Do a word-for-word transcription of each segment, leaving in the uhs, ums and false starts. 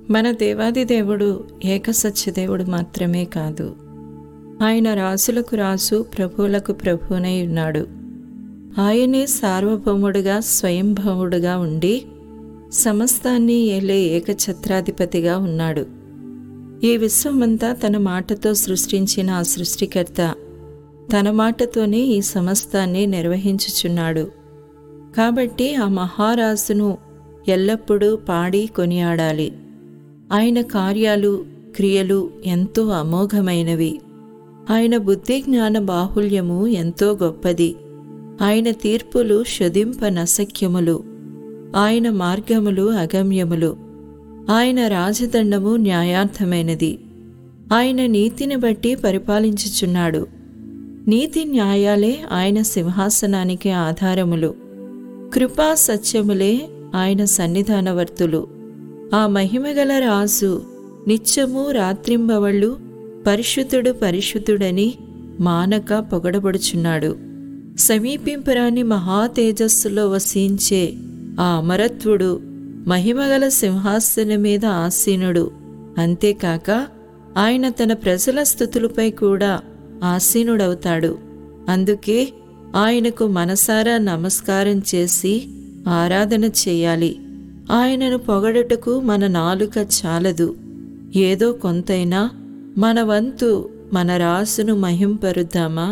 మన దేవాది దేవుడు ఏకసత్యదేవుడు మాత్రమే కాదు, ఆయన రాజులకు రాజు, ప్రభువులకు ప్రభువునై ఉన్నాడు. ఆయనే సార్వభౌముడుగా, స్వయంభవుడుగా ఉండి సమస్తాన్ని ఏలే ఏకఛత్రాధిపతిగా ఉన్నాడు. ఈ విశ్వమంతా తన మాటతో సృష్టించిన ఆ సృష్టికర్త తన మాటతోనే ఈ సమస్తాన్ని నిర్వహించుచున్నాడు. కాబట్టి ఆ మహారాజును ఎల్లప్పుడూ పాడి కొనియాడాలి. ఆయన కార్యాలు, క్రియలు ఎంతో అమోఘమైనవి. ఆయన బుద్ధి జ్ఞాన బాహుల్యము ఎంతో గొప్పది. ఆయన తీర్పులు శోధింపనశక్యములు. ఆయన మార్గములు అగమ్యములు. ఆయన రాజదండము న్యాయార్థమైనది. ఆయన నీతిని బట్టి పరిపాలించుచున్నాడు. నీతి న్యాయాలే ఆయన సింహాసనానికి ఆధారములు. కృపా సత్యములే ఆయన సన్నిధానవర్తులు. ఆ మహిమగల రాజు నిత్యము రాత్రింబవళ్ళు పరిశుద్ధుడు పరిశుద్ధుడని మానక పొగడబడుచున్నాడు. సమీపింపరాని మహా తేజస్సులో వసించే ఆ అమరత్వుడు మహిమగల సింహాసనం మీద ఆసీనుడు. అంతేకాక ఆయన తన ప్రజల స్తుతులపై కూడా ఆసీనుడవుతాడు. అందుకే ఆయనకు మనసారా నమస్కారం చేసి ఆరాధన చేయాలి. ఆయనను పొగడుటకు మన నాలుక చాలదు. ఏదో కొంతైనా మన వంతు మన రాసును మహింపరుద్దామా?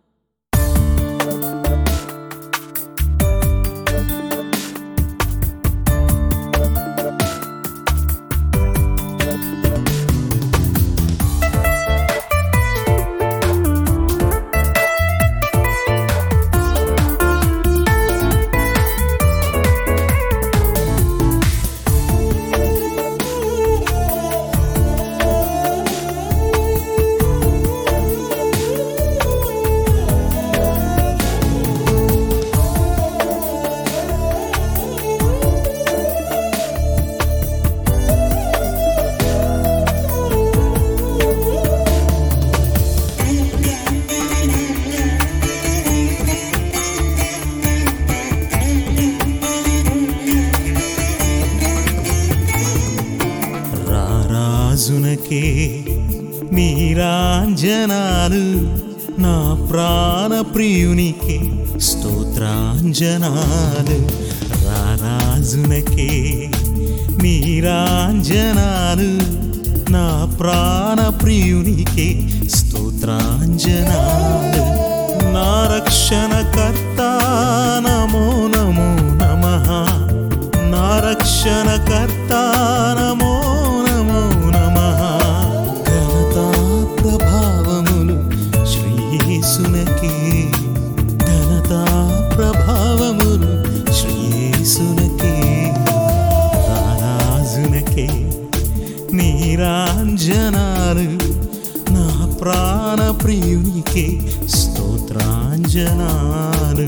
రాజునకే నీరాంజనాలు, నా ప్రాణ ప్రియునికే స్తోత్రాంజనాలు. రారాజునకే నీరాంజనాలు, నా ప్రాణ ప్రియునికే స్తోత్రాంజనాలు. నా రక్షణకర్త నమో నమో నమః. నా రక్షణకర్త నమో నమో నమః. ఘనతా ప్రభావములు శ్రీయేసునకే, ఘనతా ప్రభావములు శ్రీయేసునకే. రారాజునకే నీరాంజనాలు, నా ప్రాణ ప్రియునికే స్తోత్రాంజనాలు.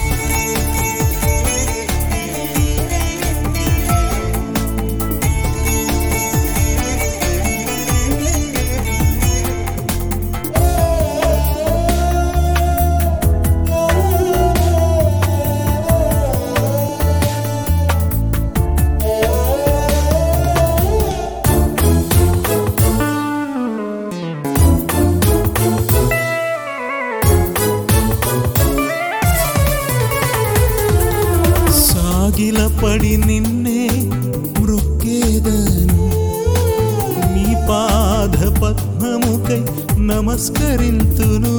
సాగిలపడి నిన్నే మృక్కేదను, నీ పాద పద్మముకై నమస్కరింతును.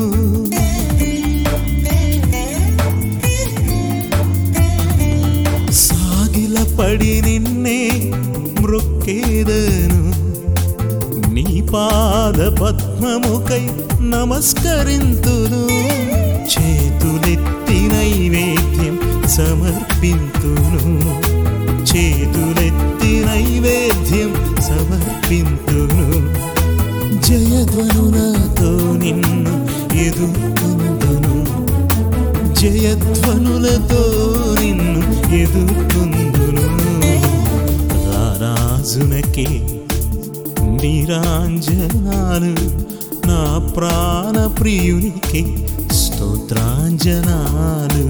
సాగిలపడి నిన్నే మృక్కేదను, నీ పాద పద్మముకై నమస్కరింతును. చేతులెత్తి నైవేద్యం సమర్పింతును, చేతులెత్తి నైవేద్యం సమర్పింతును. జయధ్వనులతో నిన్ను ఎదుర్కొందును, జయధ్వనులతో నిన్ను ఎదుర్కొందును. రారాజునకే నీరాంజనాలు, నా ప్రాణ ప్రియునికే స్తోత్రాంజనాలు.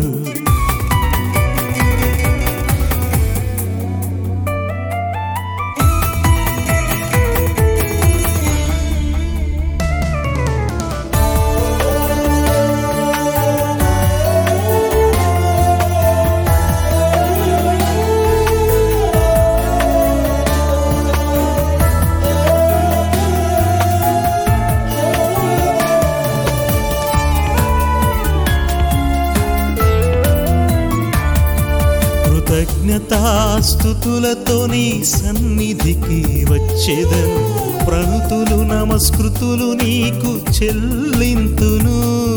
స్తుతులతో నీ సన్నిధికి వచ్చేదను, ప్రణుతులు నమస్కృతులు నీకు చెల్లింతును.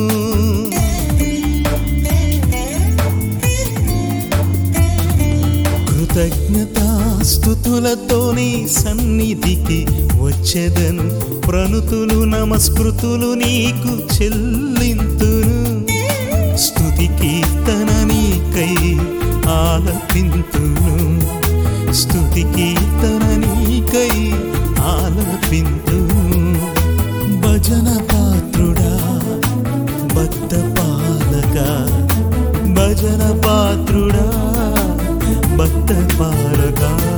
కృతజ్ఞతాస్తుతులతో నీ సన్నిధికి వచ్చేదను, ప్రణుతులు నమస్కృతులు నీకు చెల్లింతును. స్తుతి కీర్తన నీకై ఆలపింతును, స్తుతి కీర్తన నీకై ఆలపింతును. భజన పాత్రుడా భక్త పాలక, భజన పాత్రుడా భక్త పాలక,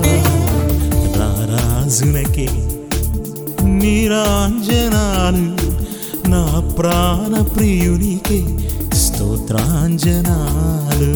రారాజునకే నీరాంజనాలు, నా ప్రాణ ప్రియునికే స్తోత్రాంజనాలు.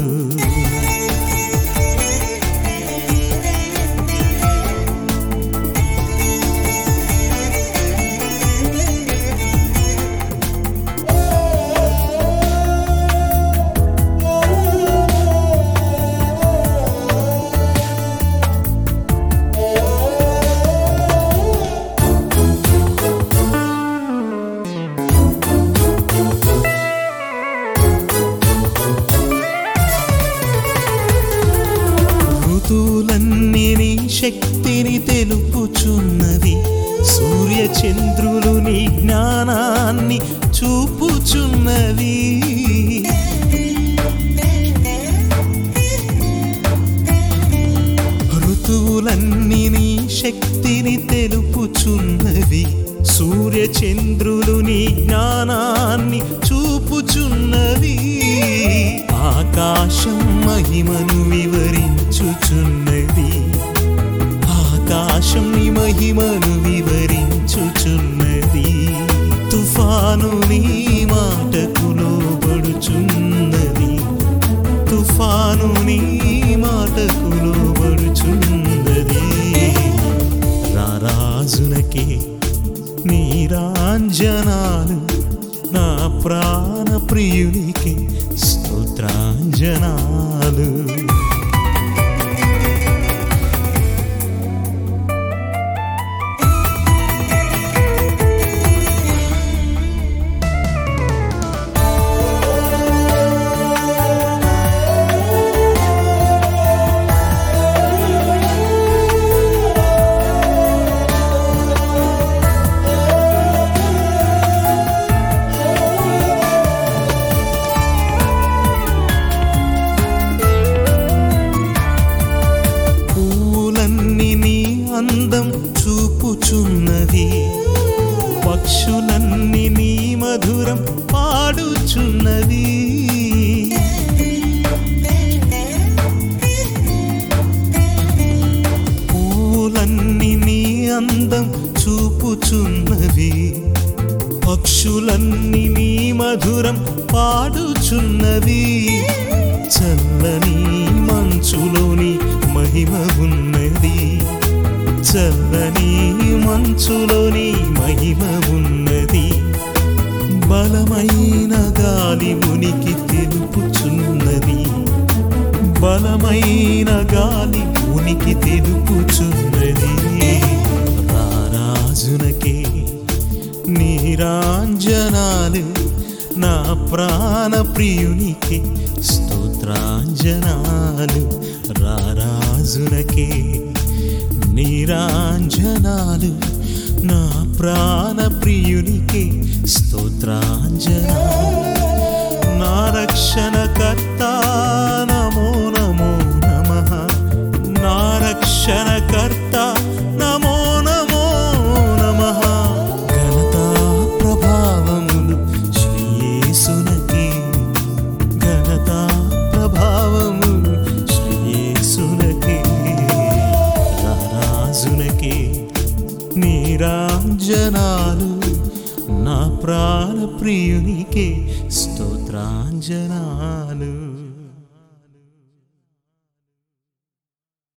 ఋతువులన్నీ నీ శక్తిని తెలుపుచున్నవి, సూర్య చంద్రులు నీ జ్ఞానాన్ని చూపుచున్నవి. ఋతువులన్నీ నీ శక్తిని తెలుపుచున్నవి, సూర్య చంద్రులు నీ జ్ఞానాన్ని చూపుచున్నవి. ఆకాశం మహిమను వివరించుచున్నది, ఆకాశం నీ మహిమను వివరించుచున్నది. తుఫాను నీ మాటకు లోబడుచున్నది, తుఫాను నీ మాటకు లోబడుచున్నది. రారాజునకే నీరాంజనాలు, నా ప్రాణ ప్రియునికి స్తోత్రాంజనాలు. అందం చూపుచున్నది, పక్షులన్నీ నీ మధురం పాడుచున్నది. పూలన్నీ నీ అందం చూపుచున్నవి, పక్షులన్నీ నీ మధురం పాడుచున్నవి. చల్లని మంచులోని మహిమ ఉన్నది, చల్లని మంచులోని మహిమ ఉన్నది. బలమైన గాలి ఉనికి తెలుపుచున్నది, బలమైన గాలి ఉనికి తెలుపుచున్నది. రారాజునకే నీరాంజనాలు, నా ప్రాణ ప్రియునికి స్తోత్రాంజనాలు. రారాజునకే నీరాంజనాలు, నా ప్రాణ ప్రియునికి స్తోత్రాంజనాలు. నా రక్షణకర్త నమో నమో నమః, నా రక్షణకర్త నమో నమో నమః. ఘనత ప్రభావములు శ్రీ యేసునకే, ఘనత ప్రభావములు శ్రీ యేసునకే. రారాజునకే నీరాంజనాలు, నా ప్రాణ ప్రియునికే స్తోత్రాంజనాలు.